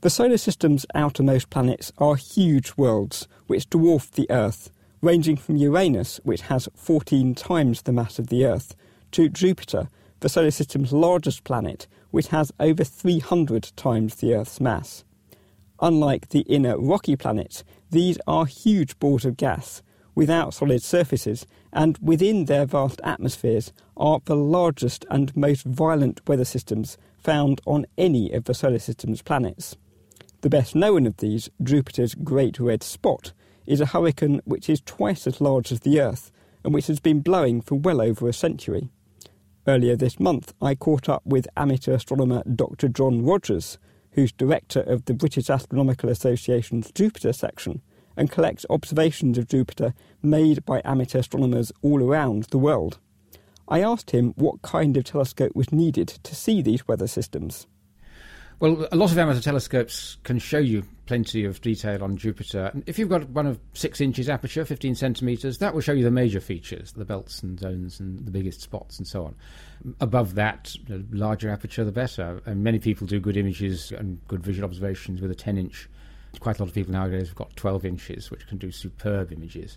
The solar system's outermost planets are huge worlds which dwarf the Earth, ranging from Uranus, which has 14 times the mass of the Earth, to Jupiter, the solar system's largest planet, which has over 300 times the Earth's mass. Unlike the inner rocky planets, these are huge balls of gas, without solid surfaces, and within their vast atmospheres are the largest and most violent weather systems found on any of the solar system's planets. The best known of these, Jupiter's Great Red Spot, is a hurricane which is twice as large as the Earth and which has been blowing for well over a century. Earlier this month, I caught up with amateur astronomer Dr. John Rogers, who's director of the British Astronomical Association's Jupiter section, and collects observations of Jupiter made by amateur astronomers all around the world. I asked him what kind of telescope was needed to see these weather systems. Well, a lot of amateur telescopes can show you plenty of detail on Jupiter. If you've got one of 6 inches aperture, 15 centimetres, that will show you the major features, the belts and zones and the biggest spots and so on. Above that, the larger aperture, the better. And many people do good images and good visual observations with a 10-inch. Quite a lot of people nowadays have got 12 inches, which can do superb images.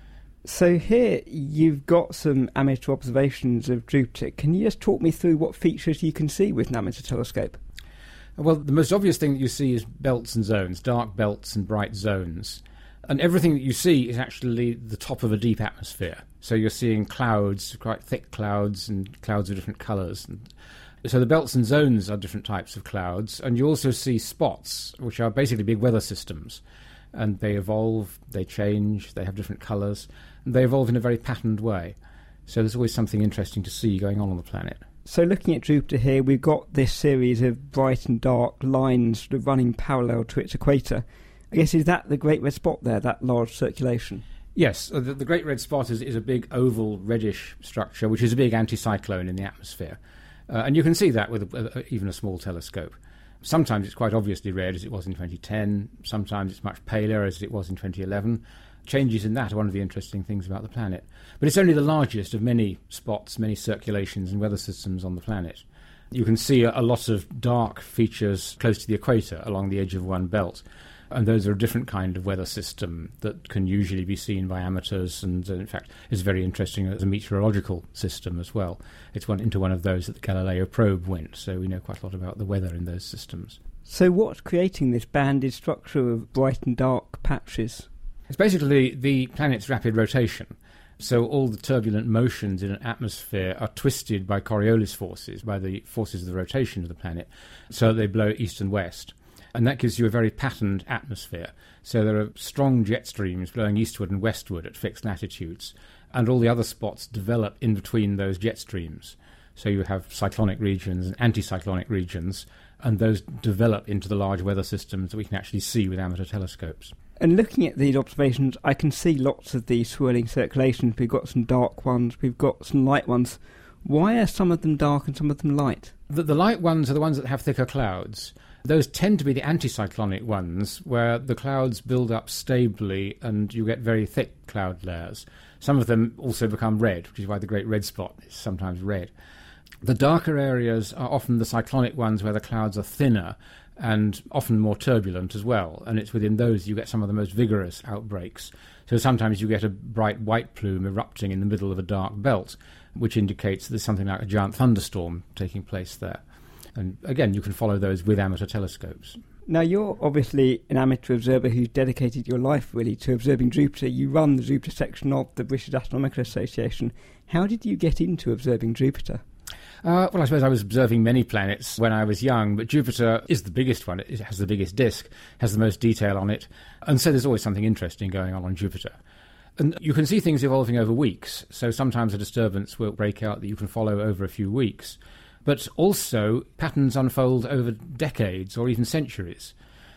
So here you've got some amateur observations of Jupiter. Can you just talk me through what features you can see with an amateur telescope? Well, the most obvious thing that you see is belts and zones, dark belts and bright zones. And everything that you see is actually the top of a deep atmosphere. So you're seeing clouds, quite thick clouds, and clouds of different colours. So the belts and zones are different types of clouds. And you also see spots, which are basically big weather systems. And they evolve, they change, they have different colours, and they evolve in a very patterned way. So there's always something interesting to see going on the planet. So looking at Jupiter here, we've got this series of bright and dark lines sort of running parallel to its equator. I guess, is that the Great Red Spot there, that large circulation? Yes, the Great Red Spot is a big oval reddish structure, which is a big anticyclone in the atmosphere. And you can see that with even a small telescope. Sometimes it's quite obviously red, as it was in 2010. Sometimes it's much paler, as it was in 2011. Changes in that are one of the interesting things about the planet. But it's only the largest of many spots, many circulations and weather systems on the planet. You can see a lot of dark features close to the equator along the edge of one belt. And those are a different kind of weather system that can usually be seen by amateurs, and in fact is very interesting as a meteorological system as well. It's into one of those that the Galileo probe went, so we know quite a lot about the weather in those systems. So what's creating this banded structure of bright and dark patches? It's basically the planet's rapid rotation. So all the turbulent motions in an atmosphere are twisted by Coriolis forces, by the forces of the rotation of the planet, so they blow east and west. And that gives you a very patterned atmosphere. So there are strong jet streams blowing eastward and westward at fixed latitudes, and all the other spots develop in between those jet streams. So you have cyclonic regions and anticyclonic regions, and those develop into the large weather systems that we can actually see with amateur telescopes. And looking at these observations, I can see lots of these swirling circulations. We've got some dark ones, we've got some light ones. Why are some of them dark and some of them light? The light ones are the ones that have thicker clouds. Those tend to be the anticyclonic ones, where the clouds build up stably and you get very thick cloud layers. Some of them also become red, which is why the Great Red Spot is sometimes red. The darker areas are often the cyclonic ones, where the clouds are thinner and often more turbulent as well, and it's within those you get some of the most vigorous outbreaks. So sometimes you get a bright white plume erupting in the middle of a dark belt, which indicates there's something like a giant thunderstorm taking place there. And again, you can follow those with amateur telescopes. Now, you're obviously an amateur observer who's dedicated your life really to observing Jupiter. You run the Jupiter section of the British Astronomical Association. How did you get into observing Jupiter? Well, I suppose I was observing many planets when I was young, but Jupiter is the biggest one. It has the biggest disk, has the most detail on it, and so there's always something interesting going on Jupiter. And you can see things evolving over weeks, so sometimes a disturbance will break out that you can follow over a few weeks. But also, patterns unfold over decades or even centuries.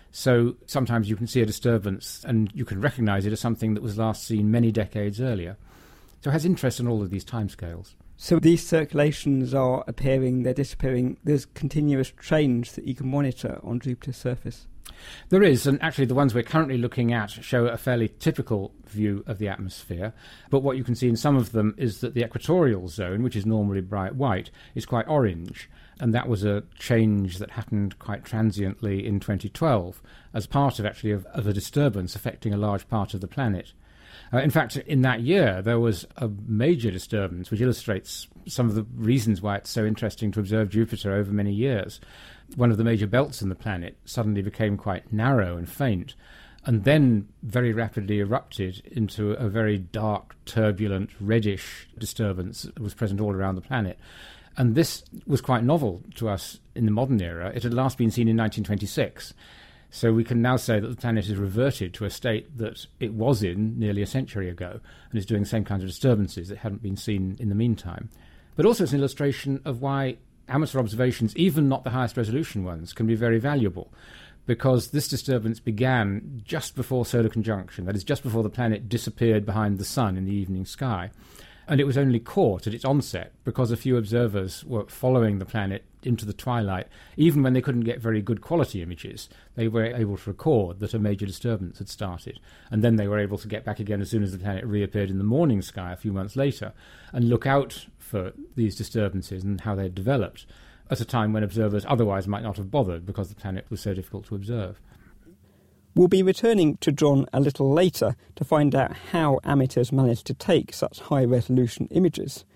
So sometimes you can see a disturbance and you can recognise it as something that was last seen many decades earlier. So it has interest in all of these timescales. So these circulations are appearing, they're disappearing. There's continuous change that you can monitor on Jupiter's surface. There is, and actually the ones we're currently looking at show a fairly typical view of the atmosphere. But what you can see in some of them is that the equatorial zone, which is normally bright white, is quite orange. And that was a change that happened quite transiently in 2012 as part of a disturbance affecting a large part of the planet. In fact, in that year, there was a major disturbance, which illustrates some of the reasons why it's so interesting to observe Jupiter over many years. One of the major belts in the planet suddenly became quite narrow and faint, and then very rapidly erupted into a very dark, turbulent, reddish disturbance that was present all around the planet. And this was quite novel to us in the modern era. It had last been seen in 1926. So we can now say that the planet has reverted to a state that it was in nearly a century ago and is doing the same kinds of disturbances that hadn't been seen in the meantime. But also it's an illustration of why amateur observations, even not the highest resolution ones, can be very valuable, because this disturbance began just before solar conjunction, that is, just before the planet disappeared behind the sun in the evening sky. And it was only caught at its onset because a few observers were following the planet into the twilight. Even when they couldn't get very good quality images, they were able to record that a major disturbance had started. And then they were able to get back again as soon as the planet reappeared in the morning sky a few months later and look out for these disturbances and how they had developed at a time when observers otherwise might not have bothered because the planet was so difficult to observe. We'll be returning to John a little later to find out how amateurs managed to take such high-resolution images.